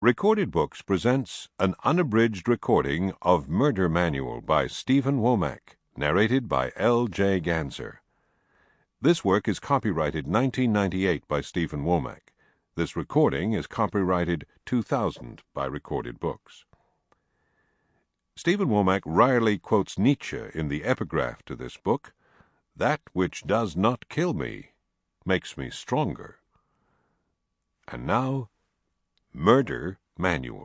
Recorded Books presents an unabridged recording of Murder Manual by Stephen Womack, narrated by L.J. Ganser. This work is copyrighted 1998 by Stephen Womack. This recording is copyrighted 2000 by Recorded Books. Stephen Womack rarely quotes Nietzsche in the epigraph to this book. That which does not kill me makes me stronger. And now, Murder Manual.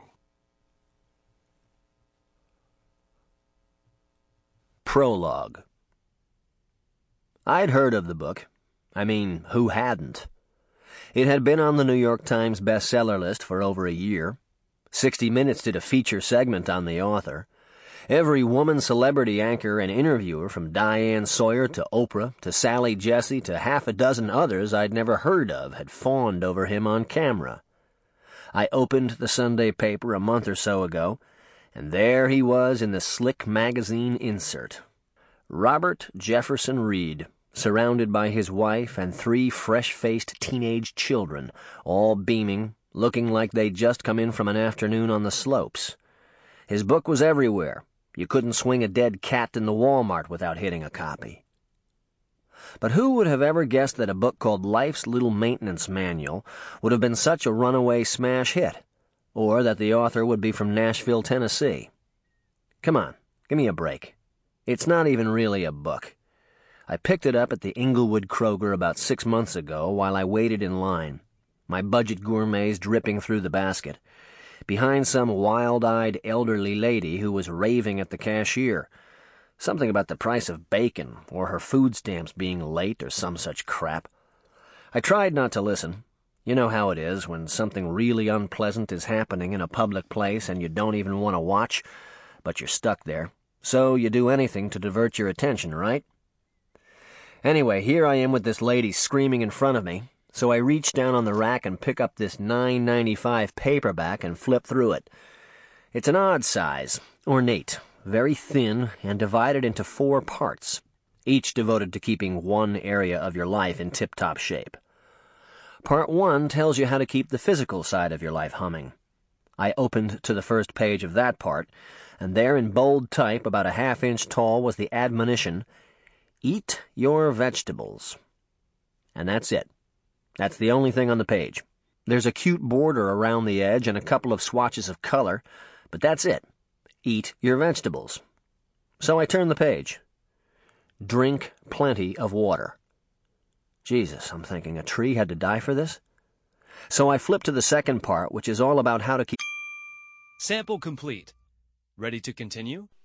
Prologue. I'd heard of the book. I mean, who hadn't? It had been on the New York Times bestseller list for over a year. 60 Minutes did a feature segment on the author. Every woman celebrity anchor and interviewer, from Diane Sawyer to Oprah to Sally Jessy to half a dozen others I'd never heard of, had fawned over him on camera. I opened the Sunday paper a month or so ago, and there he was in the Slick magazine insert. Robert Jefferson Reed, surrounded by his wife and 3 fresh-faced teenage children, all beaming, looking like they'd just come in from an afternoon on the slopes. His book was everywhere. You couldn't swing a dead cat in the Walmart without hitting a copy. But who would have ever guessed that a book called Life's Little Maintenance Manual would have been such a runaway smash hit, or that the author would be from Nashville, Tennessee? Come on, give me a break. It's not even really a book. I picked it up at the Inglewood Kroger about 6 months ago while I waited in line, my budget gourmets dripping through the basket, behind some wild-eyed elderly lady who was raving at the cashier. Something about the price of bacon, or her food stamps being late, or some such crap. I tried not to listen. You know how it is when something really unpleasant is happening in a public place and you don't even want to watch, but you're stuck there. So you do anything to divert your attention, right? Anyway, here I am with this lady screaming in front of me, so I reach down on the rack and pick up this $9.95 paperback and flip through it. It's an odd size, ornate, very thin, and divided into 4 parts, each devoted to keeping one area of your life in tip-top shape. Part 1 tells you how to keep the physical side of your life humming. I opened to the first page of that part, and there in bold type, about a half-inch tall, was the admonition, "Eat your vegetables." And that's it. That's the only thing on the page. There's a cute border around the edge and a couple of swatches of color, but that's it. Eat your vegetables. So I turned the page. Drink plenty of water. Jesus, I'm thinking, a tree had to die for this? So I flipped to the second part, which is all about how to keep... Sample complete. Ready to continue?